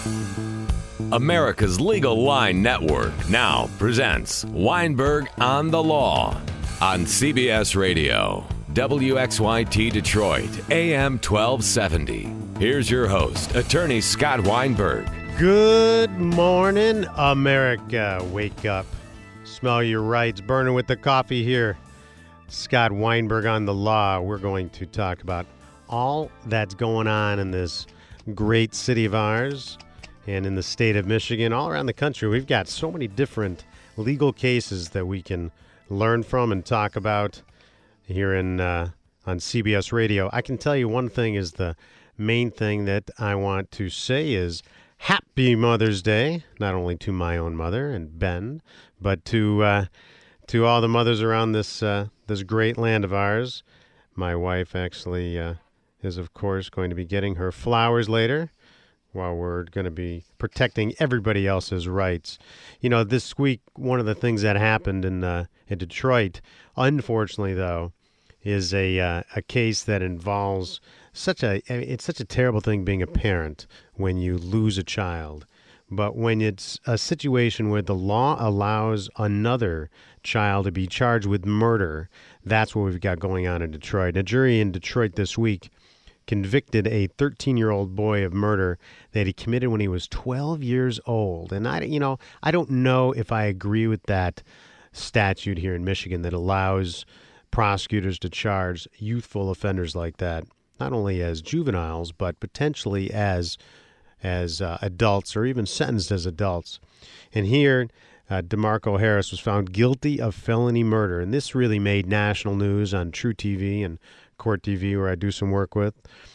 America's Legal Line Network now presents Weinberg on the Law on CBS Radio, WXYT Detroit, AM 1270. Here's your host, attorney Scott Weinberg. Good morning, America. Wake up. Smell your rights burning with the coffee here. Scott Weinberg on the Law. We're going to talk about all that's going on in this great city of ours and in the state of Michigan, all around the country. We've got so many different legal cases that we can learn from and talk about here on CBS Radio. I can tell you one thing is the main thing that I want to say is Happy Mother's Day, not only to my own mother and Ben, but to all the mothers around this great land of ours. My wife actually is, of course, going to be getting her flowers later, while we're going to be protecting everybody else's rights. You know, this week, one of the things that happened in Detroit, unfortunately, though, is a case that involves it's such a terrible thing being a parent when you lose a child. But when it's a situation where the law allows another child to be charged with murder, that's what we've got going on in Detroit. A jury in Detroit this week convicted a 13-year-old boy of murder that he committed when he was 12 years old. And I don't know if I agree with that statute here in Michigan that allows prosecutors to charge youthful offenders like that, not only as juveniles, but potentially as adults or even sentenced as adults. And here, DeMarco Harris was found guilty of felony murder. And this really made national news on True TV and Court TV, where I do some work with.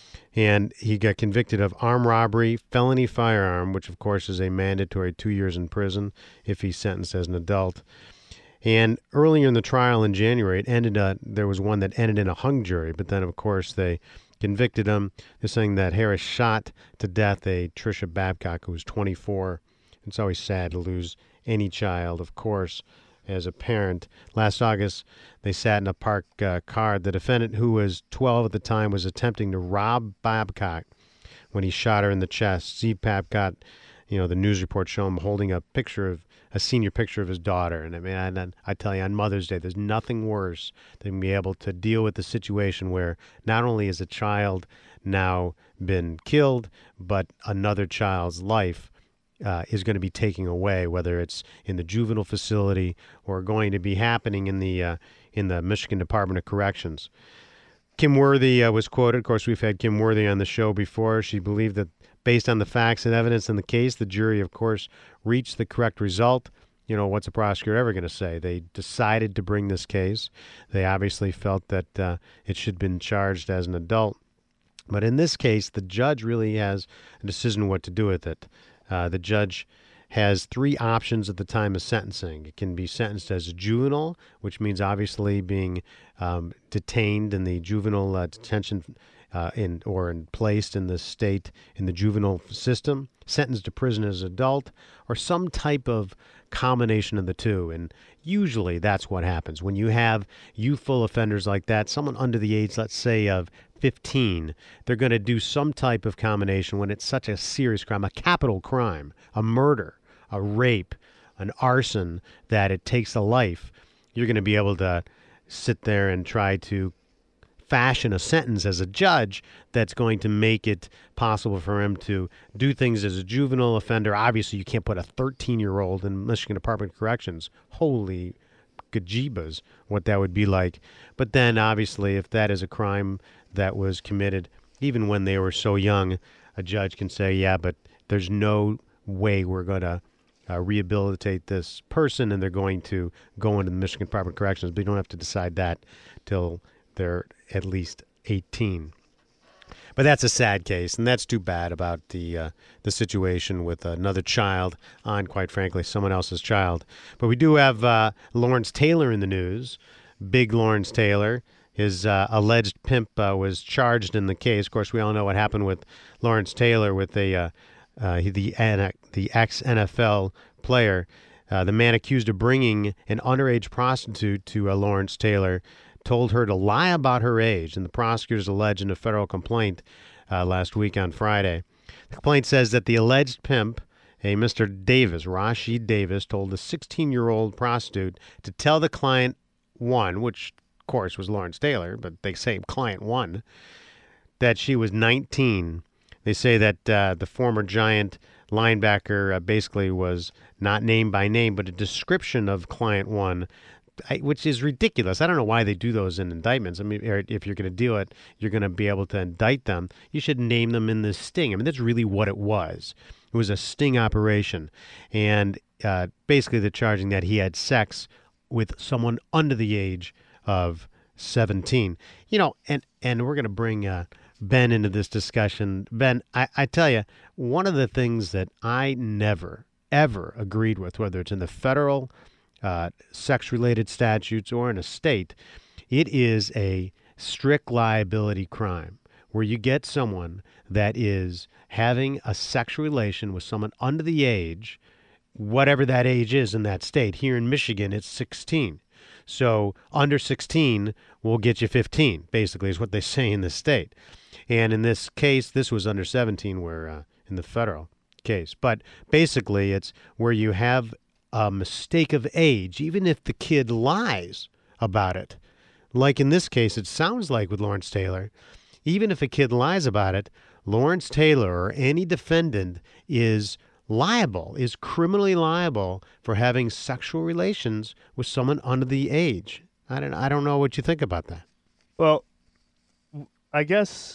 And he got convicted of armed robbery, felony firearm, which of course is a mandatory 2 years in prison if he's sentenced as an adult. And earlier in the trial in January, there was one that ended in a hung jury, but then of course they convicted him. They're saying that Harris shot to death a Tricia Babcock who was 24. It's always sad to lose any child, of course, as a parent. Last August, they sat in a parked car. The defendant, who was 12 at the time, was attempting to rob Babcock when he shot her in the chest. Steve Babcock, the news report show him holding a senior picture of his daughter. And I mean, I tell you, on Mother's Day, there's nothing worse than being able to deal with the situation where not only is a child now been killed, but another child's life is going to be taken away, whether it's in the juvenile facility or going to be happening in the Michigan Department of Corrections. Kim Worthy was quoted. Of course, we've had Kim Worthy on the show before. She believed that based on the facts and evidence in the case, the jury, of course, reached the correct result. What's a prosecutor ever going to say? They decided to bring this case. They obviously felt that it should have been charged as an adult. But in this case, the judge really has a decision what to do with it. The judge has three options at the time of sentencing. It can be sentenced as a juvenile, which means obviously being detained in the juvenile detention placed in the state in the juvenile system, sentenced to prison as an adult, or some type of combination of the two. And usually that's what happens. When you have youthful offenders like that, someone under the age, let's say, of 15, they're going to do some type of combination when it's such a serious crime, a capital crime, a murder, a rape, an arson, that it takes a life. You're going to be able to sit there and try to fashion a sentence as a judge that's going to make it possible for him to do things as a juvenile offender. Obviously, you can't put a 13-year-old in Michigan Department of Corrections. Holy gajibas, what that would be like. But then, obviously, if that is a crime that was committed even when they were so young, a judge can say, yeah, but there's no way we're going to rehabilitate this person, and they're going to go into the Michigan Department of Corrections. But you don't have to decide that till they're at least 18. But that's a sad case, and that's too bad about the situation with another child on, quite frankly, someone else's child. But we do have Lawrence Taylor in the news. Big Lawrence Taylor. His alleged pimp was charged in the case. Of course, we all know what happened with Lawrence Taylor with the ex-NFL player. The man accused of bringing an underage prostitute to Lawrence Taylor told her to lie about her age, and the prosecutors alleged in a federal complaint last week on Friday. The complaint says that the alleged pimp, a Mr. Davis, Rashid Davis, told a 16-year-old prostitute to tell the client one, which of course was Lawrence Taylor, but they say client one, that she was 19. They say that the former Giant linebacker basically was not named by name, but a description of client one, which is ridiculous. I don't know why they do those in indictments. I mean, if you're going to do it, you're going to be able to indict them. You should name them in the sting. I mean, that's really what it was. It was a sting operation. And basically they're charging that he had sex with someone under the age of 17. You know, and we're going to bring Ben into this discussion. Ben, I tell you, one of the things that I never, ever agreed with, whether it's in the federal sex-related statutes or in a state, it is a strict liability crime where you get someone that is having a sexual relation with someone under the age, whatever that age is in that state. Here in Michigan, it's 16. So under 16 will get you 15, basically, is what they say in the state. And in this case, this was under 17 where in the federal case. But basically, it's where you have a mistake of age, even if the kid lies about it. Like in this case, it sounds like with Lawrence Taylor, even if a kid lies about it, Lawrence Taylor or any defendant is liable, is criminally liable for having sexual relations with someone under the age. I don't know what you think about that. Well, I guess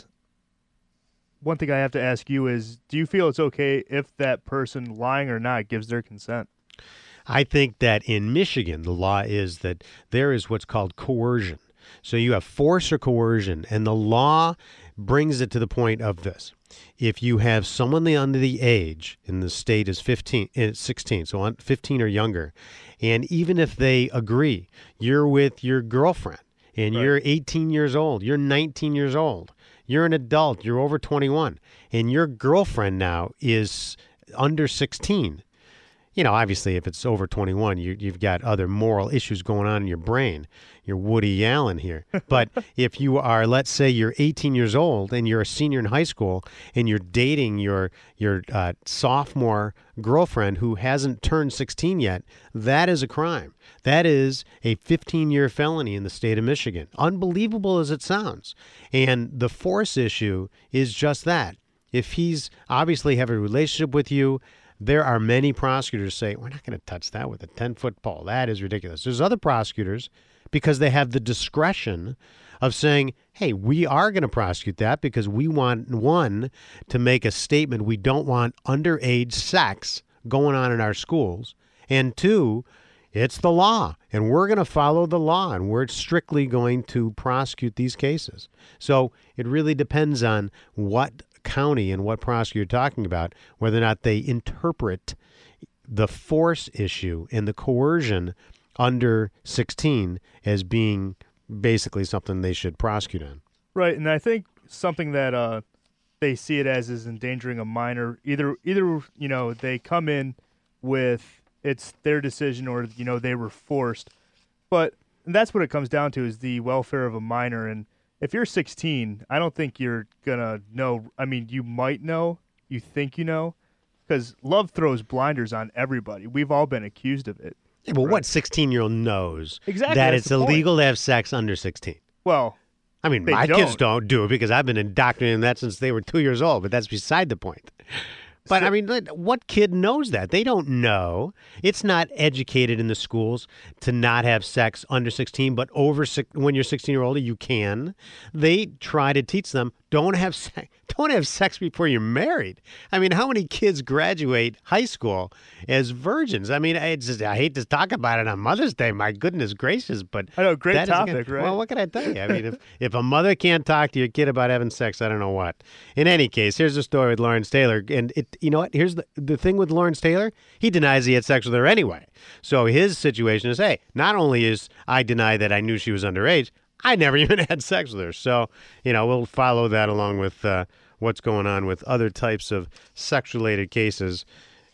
one thing I have to ask you is, do you feel it's okay if that person, lying or not, gives their consent? I think that in Michigan, the law is that there is what's called coercion. So you have force or coercion, and the law brings it to the point of this. If you have someone under the age, in the state is 16, so 15 or younger, and even if they agree, you're with your girlfriend, and Right. You're 18 years old, you're 19 years old, you're an adult, you're over 21, and your girlfriend now is under 16, you know, obviously, if it's over 21, you've got other moral issues going on in your brain. You're Woody Allen here. But if you are, let's say you're 18 years old and you're a senior in high school and you're dating your sophomore girlfriend who hasn't turned 16 yet, that is a crime. That is a 15-year felony in the state of Michigan. Unbelievable as it sounds. And the force issue is just that. If he's obviously having a relationship with you, there are many prosecutors who say, we're not going to touch that with a 10-foot pole. That is ridiculous. There's other prosecutors, because they have the discretion of saying, hey, we are going to prosecute that because we want, one, to make a statement. We don't want underage sex going on in our schools. And two, it's the law, and we're going to follow the law, and we're strictly going to prosecute these cases. So it really depends on what county and what prosecutor you're talking about, whether or not they interpret the force issue and the coercion under 16 as being basically something they should prosecute on. Right, and I think something that they see it as is endangering a minor. Either you know, they come in with it's their decision, or you know, they were forced. But that's what it comes down to, is the welfare of a minor. And if you're 16, I don't think you're gonna know. I mean, you might know, you think you know, because love throws blinders on everybody. We've all been accused of it. Yeah, but right? what 16-year-old knows Exactly, that that's it's the point. illegal to have sex under 16? Well, I mean, they my don't. kids don't do it because I've been indoctrinating that since they were 2 years old, but that's beside the point. But, I mean, what kid knows that? They don't know. It's not educated in the schools to not have sex under 16, but when you're 16 or older, you can. They try to teach them, don't have sex before you're married. I mean, how many kids graduate high school as virgins? I mean, I hate to talk about it on Mother's Day. My goodness gracious, but I know, great that is topic, right? Well, what can I tell you? I mean, if a mother can't talk to your kid about having sex, I don't know what. In any case, here's the story with Lawrence Taylor, and you know what? Here's the thing with Lawrence Taylor. He denies he had sex with her anyway. So his situation is, hey, not only is I deny that I knew she was underage, I never even had sex with her. So, you know, we'll follow that along with what's going on with other types of sex-related cases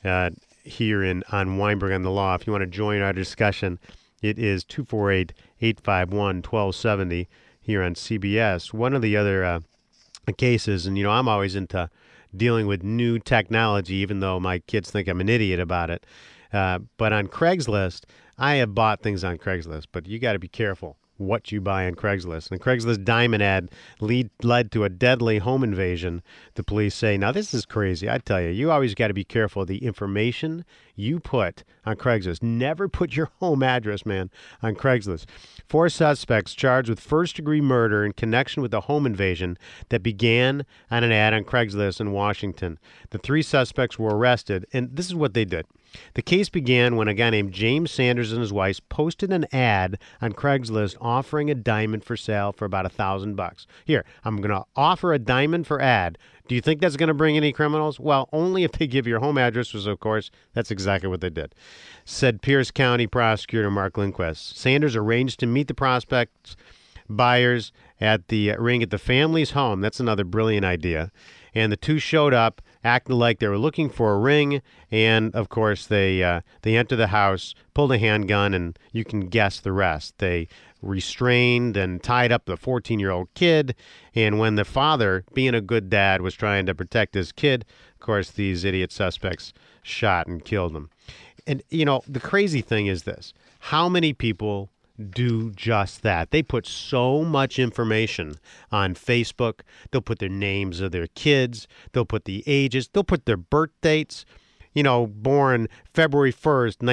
here on Weinberg on the Law. If you want to join our discussion, it is 248-851-1270 here on CBS. One of the other cases, and, you know, I'm always into dealing with new technology, even though my kids think I'm an idiot about it. But on Craigslist, I have bought things on Craigslist, but you got to be careful what you buy on Craigslist. And Craigslist diamond ad led to a deadly home invasion, the police say. Now, this is crazy. I tell you, you always got to be careful of the information you put on Craigslist. Never put your home address, man, on Craigslist. 4 suspects charged with first-degree murder in connection with a home invasion that began on an ad on Craigslist in Washington. The 3 suspects were arrested, and this is what they did. The case began when a guy named James Sanders and his wife posted an ad on Craigslist offering a diamond for sale for about $1,000. Here, I'm going to offer a diamond for ad. Do you think that's going to bring any criminals? Well, only if they give your home addresses, of course. That's exactly what they did, said Pierce County Prosecutor Mark Lindquist. Sanders arranged to meet the prospects buyers at the ring at the family's home. That's another brilliant idea. And the 2 showed up, acting like they were looking for a ring, and of course they entered the house, pulled a handgun, and you can guess the rest. They restrained and tied up the 14-year-old kid, and when the father, being a good dad, was trying to protect his kid, of course these idiot suspects shot and killed him. And, you know, the crazy thing is this. How many people do just that? They put so much information on Facebook. They'll put their names of their kids. They'll put the ages. They'll put their birth dates. You know, born February 1st,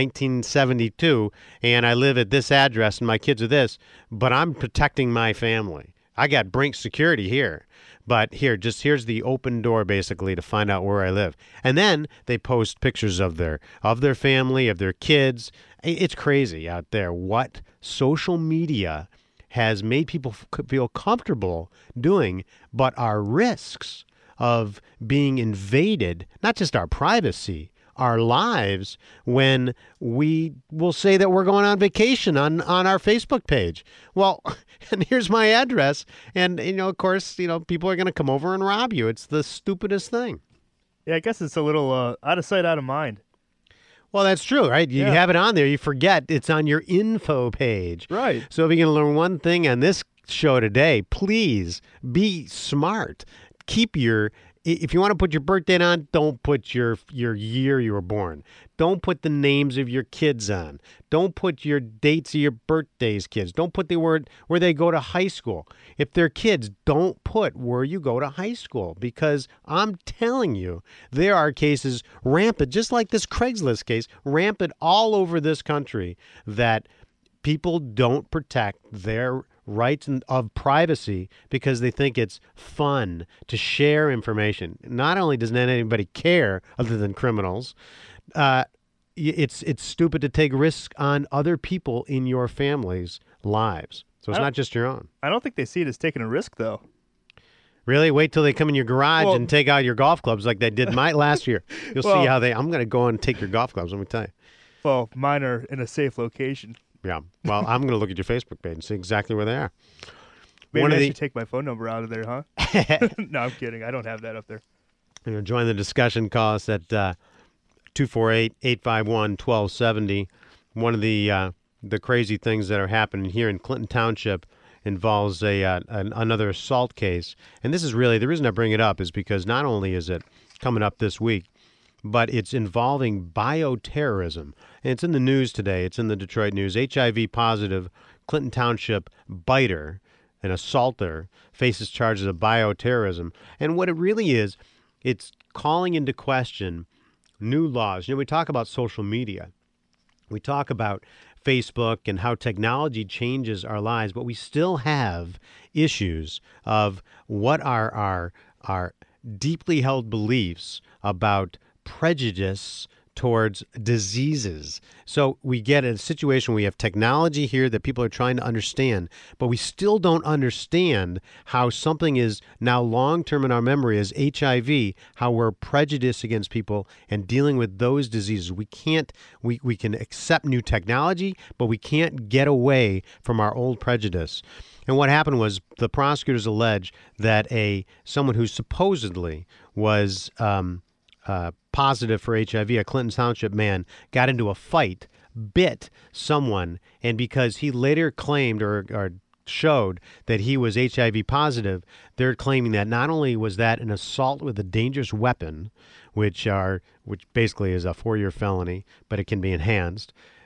1972, and I live at this address and my kids are this, but I'm protecting my family. I got Brink security here. But here's the open door, basically, to find out where I live. And then they post pictures of their family, of their kids. It's crazy out there what social media has made people feel comfortable doing, but our risks of being invaded, not just our privacy, our lives, when we will say that we're going on vacation on our Facebook page. Well, and here's my address. And, you know, of course, you know, people are going to come over and rob you. It's the stupidest thing. Yeah, I guess it's a little out of sight, out of mind. Well, that's true, right? You have it on there. You forget it's on your info page. Right. So if you're going to learn one thing on this show today, please be smart. If you want to put your birth date on, don't put your year you were born. Don't put the names of your kids on. Don't put your dates of your birthdays, kids. Don't put the word where they go to high school. If they're kids, don't put where you go to high school, because I'm telling you, there are cases rampant, just like this Craigslist case, rampant all over this country, that people don't protect their rights of privacy because they think it's fun to share information. Not only does not anybody care other than criminals, it's stupid to take risks on other people in your family's lives. So it's not just your own. I don't think they see it as taking a risk, though. Really? Wait till they come in your garage and take out your golf clubs like they did last year. You'll see how I'm going to go and take your golf clubs, let me tell you. Well, mine are in a safe location. Yeah. Well, I'm going to look at your Facebook page and see exactly where they are. Maybe I should take my phone number out of there, huh? No, I'm kidding. I don't have that up there. You know, join the discussion. Call us at 248-851-1270. One of the crazy things that are happening here in Clinton Township involves another assault case. And this is really, the reason I bring it up is because not only is it coming up this week, but it's involving bioterrorism. And it's in the news today. It's in the Detroit News. HIV-positive Clinton Township biter, an assaulter, faces charges of bioterrorism. And what it really is, it's calling into question new laws. You know, we talk about social media. We talk about Facebook and how technology changes our lives, but we still have issues of what are our deeply held beliefs about prejudice towards diseases. So we get a situation where we have technology here that people are trying to understand, but we still don't understand how something is now long-term in our memory as HIV, how we're prejudiced against people and dealing with those diseases. We can accept new technology, but we can't get away from our old prejudice. And what happened was the prosecutors allege that someone who supposedly was positive for HIV, a Clinton Township man, got into a fight, bit someone, and because he later claimed or showed that he was HIV positive, they're claiming that not only was that an assault with a dangerous weapon, which basically is a 4-year felony, but it can be enhanced.